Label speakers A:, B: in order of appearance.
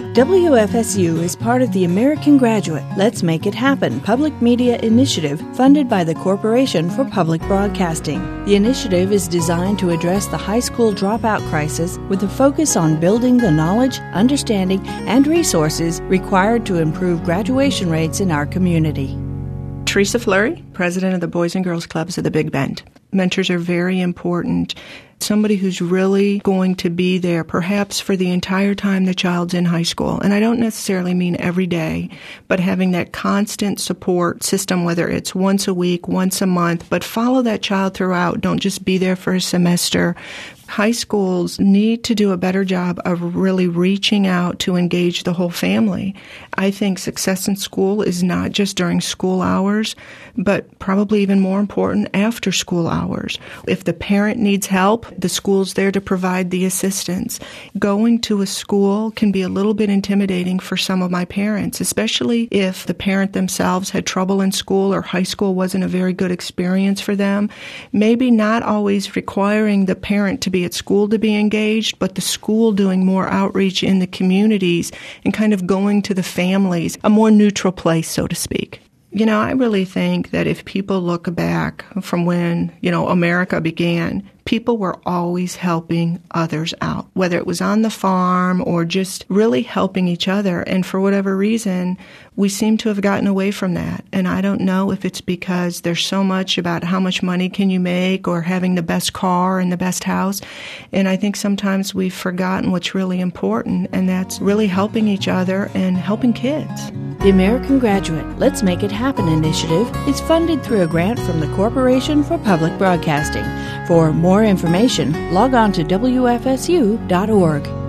A: WFSU is part of the American Graduate Let's Make It Happen public media initiative funded by the Corporation for Public Broadcasting. The initiative is designed to address the high school dropout crisis with a focus on building the knowledge, understanding, and resources required to improve graduation rates in our community.
B: Teresa Fleury, president of the Boys and Girls Clubs of the Big Bend. Mentors are very important. Somebody who's really going to be there perhaps for the entire time the child's in high school. And I don't necessarily mean every day, but having that constant support system, whether it's once a week, once a month, but follow that child throughout. Don't just be there for a semester. High schools need to do a better job of really reaching out to engage the whole family. I think success in school is not just during school hours, but probably even more important, after school hours. If the parent needs help, the school's there to provide the assistance. Going to a school can be a little bit intimidating for some of my parents, especially if the parent themselves had trouble in school or high school wasn't a very good experience for them. Maybe not always requiring the parent to be at school to be engaged, but the school doing more outreach in the communities and kind of going to the families, a more neutral place, so to speak. You know, I really think that if people look back from when, America began, people were always helping others out, whether it was on the farm or just really helping each other. And for whatever reason, we seem to have gotten away from that. And I don't know if it's because there's so much about how much money can you make or having the best car and the best house. And I think sometimes we've forgotten what's really important, and that's really helping each other and helping kids.
A: The American Graduate Let's Make It Happen initiative is funded through a grant from the Corporation for Public Broadcasting. For more information, log on to WFSU.org.